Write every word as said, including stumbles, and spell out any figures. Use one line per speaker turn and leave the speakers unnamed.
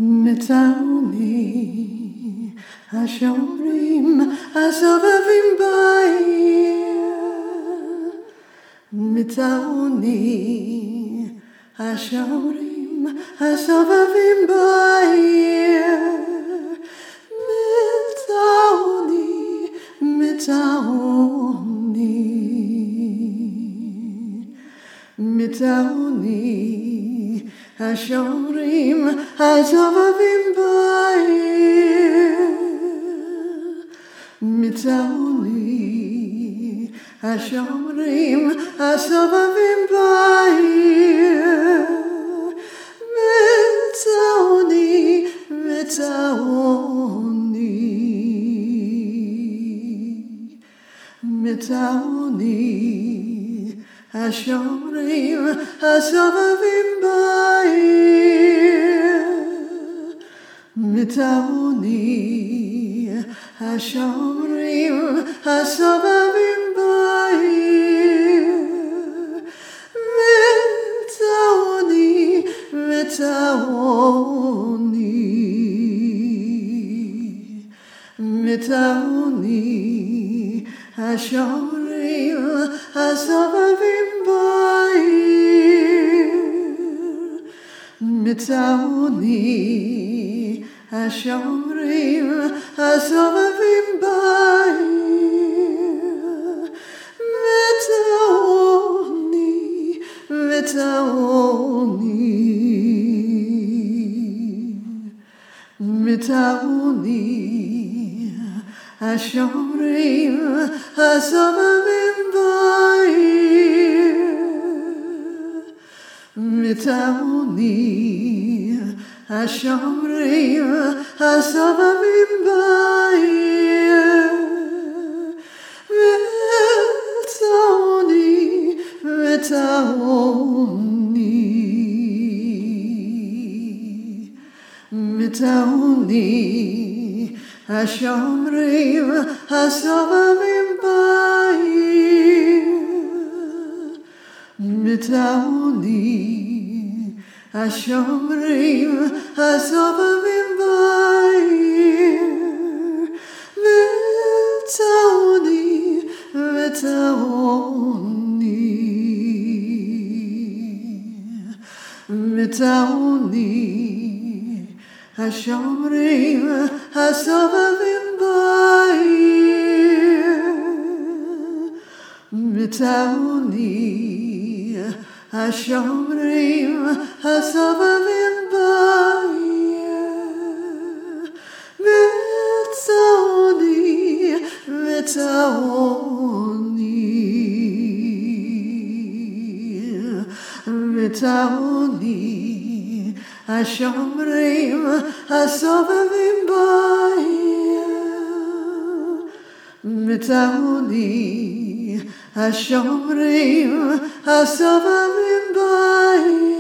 מטעוני השומרים הסובבים בעיר, מטעוני השומרים הסובבים בעיר, מטעוני, מטעוני, מטעוני השומרים הסובבים בעיר, מטעוני השומרים הסובבים בעיר, מטעוני, מטעוני, מטעוני השומרים הסובבים בעיר, מטעוני השומרים הסובבים בעיר, מטעוני, מטעוני, מטעוני השומרים הסובבים בעיר, מטעוני השומרים הסובבים בעיר, מטעוני, מטעוני, מטעוני השומרים הסובבים בעיר, מטעוני השומרים הסובבים בעיר, מטעוני, מטעוני, מטעוני השומרים הסובבים בעיר, מטעוני השומרים הסובבים בעיר, מטעוני, מטעוני, מטעוני השומרים הסובבים בעיר, מטעוני השומרים הסובבים בעיר, מטעוני, מטעוני, מטעוני השומרים הסובבים בעיר, מטעוני השומרים הסובבים בעיר.